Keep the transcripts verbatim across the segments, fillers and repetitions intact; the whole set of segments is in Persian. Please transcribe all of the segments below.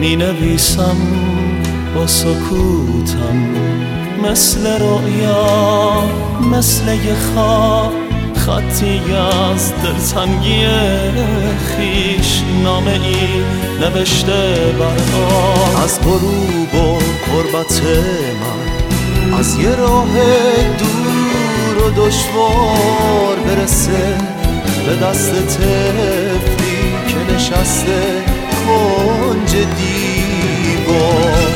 می نویسم با سکوتم، مثل رؤیا، مثل یه خواب، خطی از دلتنگی خیش، نامه ای نوشته بر آب. از غروب و غربت من، از یه راه دور و دشوار برسه به دست طفلی که نشسته کنج دیوار.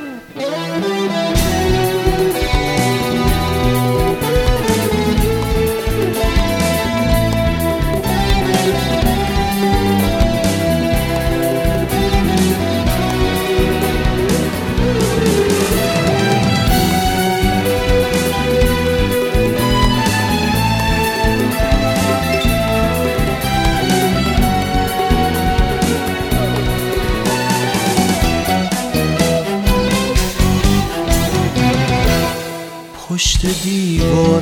پشت دیوار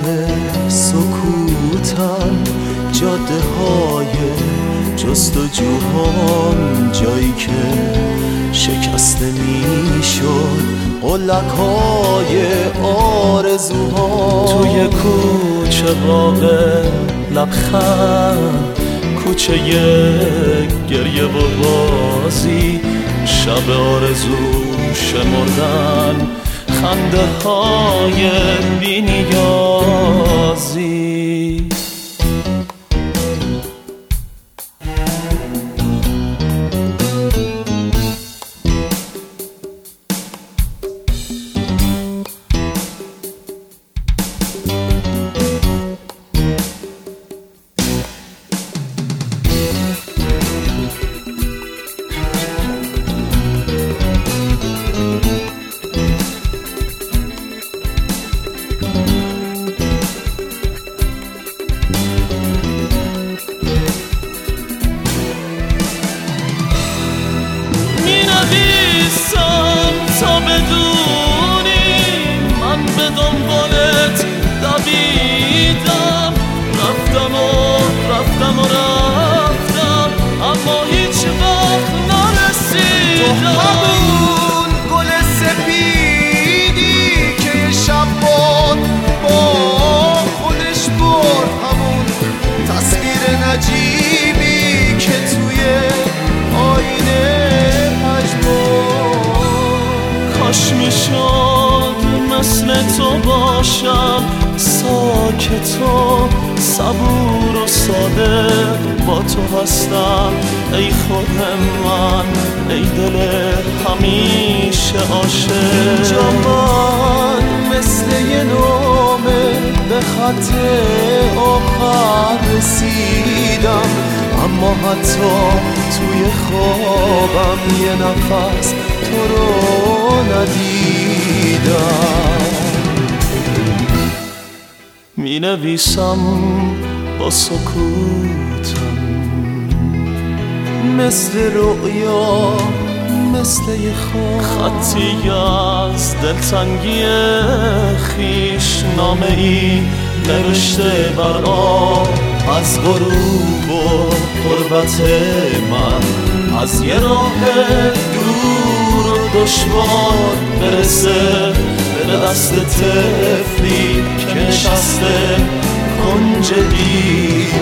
سکوتم، جاده های جستجوهام، جایی که شکسته می شد قلک های آرزوهام. توی کوچه باغ لبخند، کوچه گریه و بازی، شب آرزو شمردن، خنده های بی نیازی. تا بدونی من به دنبالت دویدم، رفتم و رفتم و رفتم، اما هیچ وقت نرسیدم. تو همون گل سپیدی که یه شب باد با خودش برد، همون تصویر نجیبی که توی آینه کاش میشد مثل تو باشم، ساکت و صبور و ساده با تو هستم. ای خود من، ای دل همیشه عاشق. اینجا من مثل یه نامه به خط آخر رسیدم، اما حتی توی خوابم یه نفس تو رو ندیدم. می نویسم با سکوتم، مثل رؤیا، مثل یه خواب، خطی از دلتنگی خیش، نامه ای نوشته بر آب. از غروب و غربت من، از یه راه دور و دشوار برسه به دست طفلی که نشسته کنج دیوار.